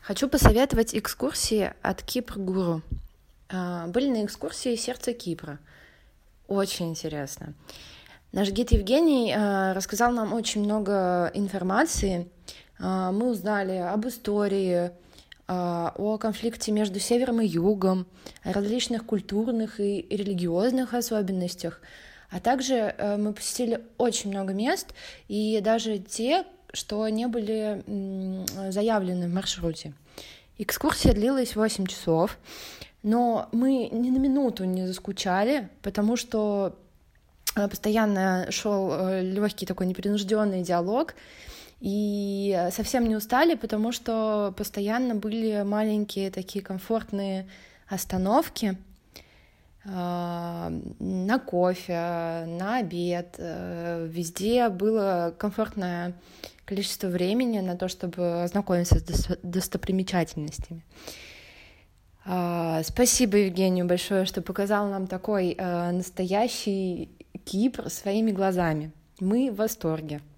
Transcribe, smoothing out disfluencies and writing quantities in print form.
Хочу посоветовать экскурсии от Кипр-Гуру. Были на экскурсии «Сердце Кипра». Очень интересно. Наш гид Евгений рассказал нам очень много информации. Мы узнали об истории, о конфликте между севером и югом, о различных культурных и религиозных особенностях. А также мы посетили очень много мест, и даже те, что не были заявлены в маршруте. Экскурсия длилась 8 часов, но мы ни на минуту не заскучали, потому что постоянно шел легкий такой непринужденный диалог, и совсем не устали, потому что постоянно были маленькие такие комфортные остановки на кофе, на обед. Везде было комфортное количество времени на то, чтобы ознакомиться с достопримечательностями. Спасибо Евгению большое, что показал нам такой настоящий Кипр своими глазами. Мы в восторге.